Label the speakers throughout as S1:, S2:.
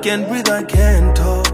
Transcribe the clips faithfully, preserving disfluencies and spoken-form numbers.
S1: can't breathe, I can't talk.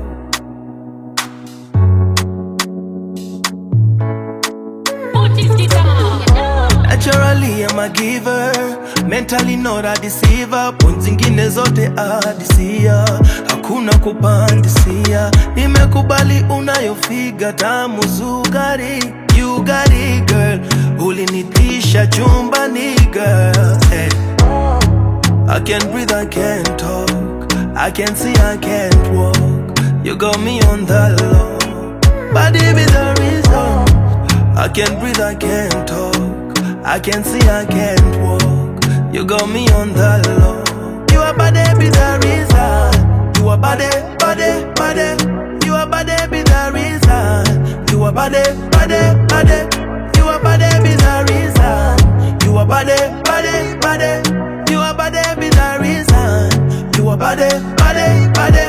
S1: Naturally I'm a giver, mentally not a deceiver. Point zingine zote adisia, hakuna kupandisia. Nimekubali unayofiga tamu sukari. You got it girl, ulinitisha chumbani girl. Hey. I can't breathe, I can't talk. I can't see, I can't walk. You got me on the low, body be the reason. I can't breathe, I can't talk. I can't see, I can't walk. You got me on the low. You are body be the reason. You are body, body, body. You are body be the reason. You are body, body, body. You are body be the reason. You are body, body, body. You are body be the reason. You are body, body, body.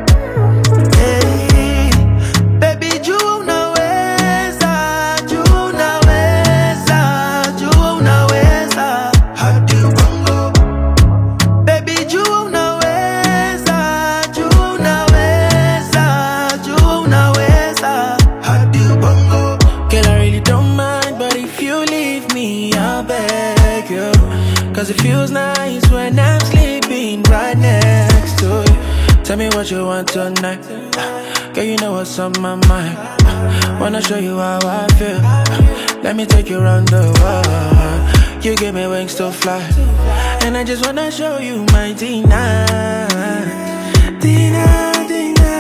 S1: Hey, baby, you unaweza, you unaweza, you unaweza. Hadi bongo. Baby, you unaweza, you unaweza, you unaweza. Hadi bongo.
S2: Girl, I really don't mind, but if you leave me, I'll beg you. Cause it feels nice when I'm sleeping right next to you. Tell me what you want tonight. Girl, you know what's on my mind. Wanna show you how I feel. Let me take you around the world. You give me wings to fly. And I just wanna show you my Tina. Tina, Tina.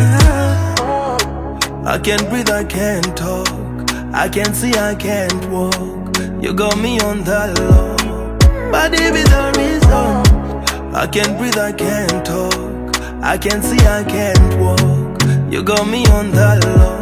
S1: I can't breathe, I can't talk. I can't see, I can't walk. You got me on the low, body be the reason. I can't breathe, I can't talk. I can't see, I can't walk. You got me on the low.